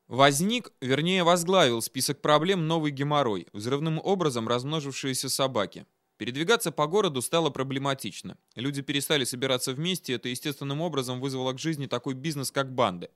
Возник, вернее возглавил список проблем новый геморрой, взрывным образом размножившиеся собаки. Передвигаться по городу стало проблематично. Люди перестали собираться вместе, это естественным образом вызвало к жизни такой бизнес, как банды.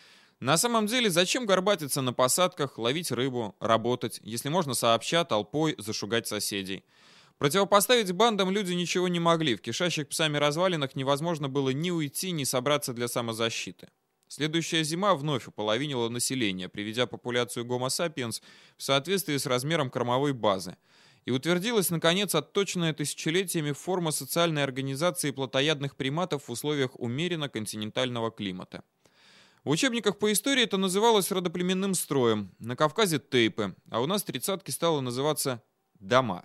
На самом деле, зачем горбатиться на посадках, ловить рыбу, работать, если можно сообща, толпой зашугать соседей? Противопоставить бандам люди ничего не могли, в кишащих псами развалинах невозможно было ни уйти, ни собраться для самозащиты. Следующая зима вновь уполовинила население, приведя популяцию Homo sapiens в соответствии с размером кормовой базы. И утвердилась, наконец, отточенная тысячелетиями форма социальной организации плотоядных приматов в условиях умеренно-континентального климата. В учебниках по истории это называлось родоплеменным строем, на Кавказе тейпы, а у нас тридцатки стало называться дома.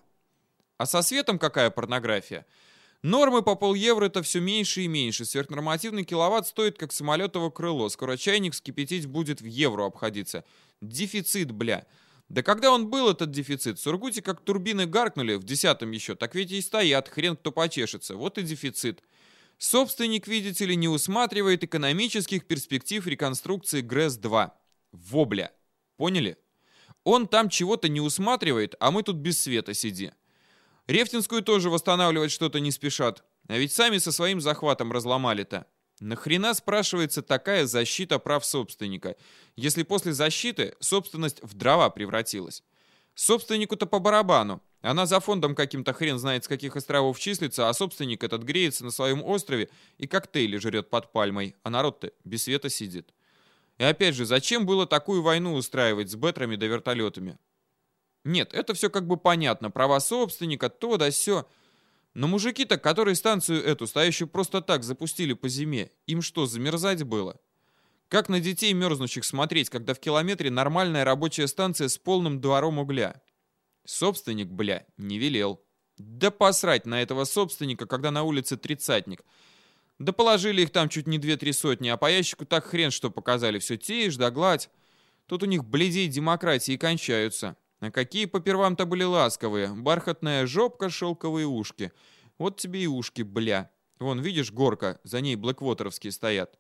А со светом какая порнография? Нормы по пол-евро это все меньше и меньше. Сверхнормативный киловатт стоит как самолетово крыло. Скоро чайник вскипятить будет в евро обходиться. Дефицит, бля. Да когда он был, этот дефицит? В Сургуте как турбины гаркнули, в 10-м еще, так ведь и стоят, хрен кто почешется. Вот и дефицит. Собственник, видите ли, не усматривает экономических перспектив реконструкции ГРЭС-2. Вобля. Поняли? Он там чего-то не усматривает, а мы тут без света сиди. Рефтинскую тоже восстанавливать что-то не спешат. А ведь сами со своим захватом разломали-то. Нахрена, спрашивается, такая защита прав собственника, если после защиты собственность в дрова превратилась? Собственнику-то по барабану. Она за фондом каким-то хрен знает с каких островов числится, а собственник этот греется на своем острове и коктейли жрет под пальмой, а народ-то без света сидит. И опять же, зачем было такую войну устраивать с бэтрами да вертолетами? Нет, это все как бы понятно, права собственника, то да сё. Но мужики-то, которые станцию эту, стоящую просто так, запустили по зиме, им что, замерзать было? Как на детей мерзнущих смотреть, когда в километре нормальная рабочая станция с полным двором угля? Собственник, бля, не велел. Да посрать на этого собственника, когда на улице тридцатник. Да положили их там чуть не 2-3 сотни, а по ящику так хрен что показали. Все тишь да гладь. Тут у них бледей демократии кончаются. А какие попервам-то были ласковые. Бархатная жопка, шелковые ушки. Вот тебе и ушки, бля. Вон, видишь, горка, за ней блэквотеровские стоят.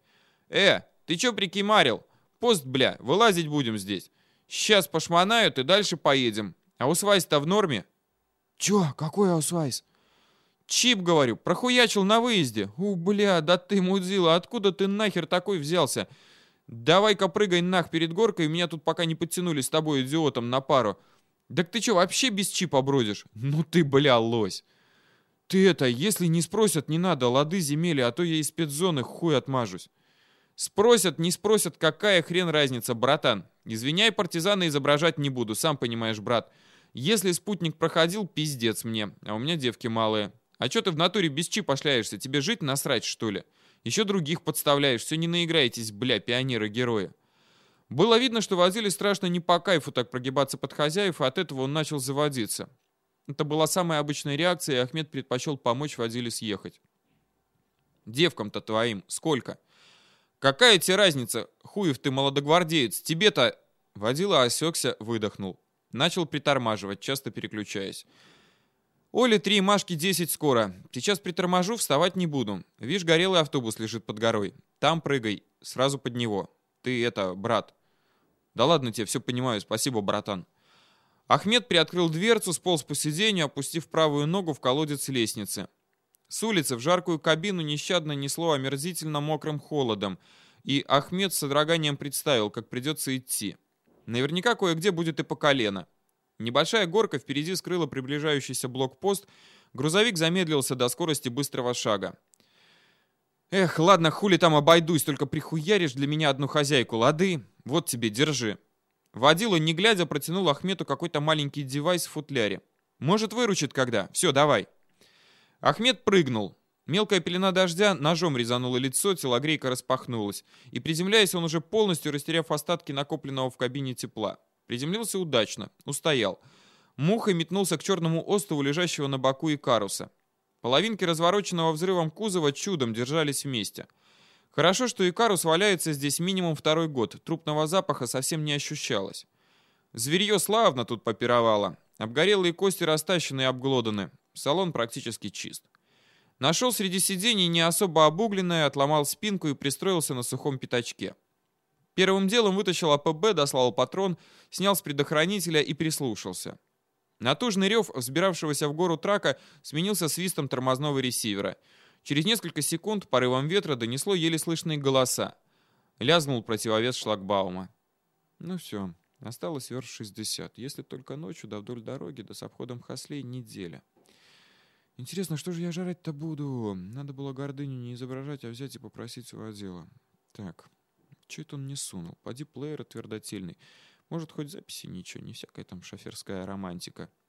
Ты чё прикимарил? Пост, бля, вылазить будем здесь. Сейчас пошмонают и дальше поедем. А усвайс-то в норме? Чё? Какой аусвайс? Чип, говорю, прохуячил на выезде. Бля, да ты, мудила, откуда ты нахер такой взялся? Давай-ка прыгай нах перед горкой, меня тут пока не подтянули с тобой, идиотом, на пару. Так ты чё, вообще без чипа бродишь? Ну ты, бля, лось. Ты это, если не спросят, не надо, лады земели, а то я из спецзоны хуй отмажусь. Спросят, не спросят, какая хрен разница, братан. Извиняй, партизана изображать не буду, сам понимаешь, брат. Если спутник проходил, пиздец мне, а у меня девки малые. А чё ты в натуре без чипа шляешься, тебе жить насрать, что ли? Еще других подставляешь, все не наиграетесь, бля, пионеры-герои. Было видно, что Вазиле страшно не по кайфу так прогибаться под хозяев, и от этого он начал заводиться. Это была самая обычная реакция, и Ахмед предпочел помочь Вазиле съехать. Девкам-то твоим сколько? Какая тебе разница, хуев ты молодогвардеец, тебе-то... Водила осекся, выдохнул. Начал притормаживать, часто переключаясь. Оле 3, Машке 10 скоро. Сейчас приторможу, вставать не буду. Видишь, горелый автобус лежит под горой. Там прыгай, сразу под него. Ты это, брат. Да ладно тебе, все понимаю, спасибо, братан. Ахмед приоткрыл дверцу, сполз по сиденью, опустив правую ногу в колодец лестницы. С улицы в жаркую кабину нещадно несло омерзительно мокрым холодом, и Ахмед с содроганием представил, как придется идти. Наверняка кое-где будет и по колено. Небольшая горка впереди скрыла приближающийся блокпост, грузовик замедлился до скорости быстрого шага. Эх, ладно, хули там обойдусь, только прихуяришь для меня одну хозяйку, лады? Вот тебе, держи. Водила, не глядя, протянул Ахмету какой-то маленький девайс в футляре. Может, выручит когда? Все, давай. Ахмед прыгнул. Мелкая пелена дождя ножом резанула лицо, телогрейка распахнулась. И приземляясь, он уже полностью растеряв остатки накопленного в кабине тепла. Приземлился удачно, устоял. Мухой метнулся к черному острову, лежащего на боку Икаруса. Половинки развороченного взрывом кузова чудом держались вместе. Хорошо, что Икарус валяется здесь минимум 2-й год, трупного запаха совсем не ощущалось. Зверье славно тут попировало. Обгорелые кости растащены и обглоданы. Салон практически чист. Нашел среди сидений не особо обугленное, отломал спинку и пристроился на сухом пятачке. Первым делом вытащил АПБ, дослал патрон, снял с предохранителя и прислушался. Натужный рев взбиравшегося в гору трака сменился свистом тормозного ресивера. Через несколько секунд порывом ветра донесло еле слышные голоса. Лязнул противовес шлагбаума. Ну все, осталось верст 60. Если только ночью, да вдоль дороги, да с обходом Хаслей неделя. Интересно, что же я жрать-то буду? Надо было гордыню не изображать, а взять и попросить у отдела. Так, че это он не сунул? Поди плеер твердотельный. Может, хоть записи ничего, не всякая там шоферская романтика.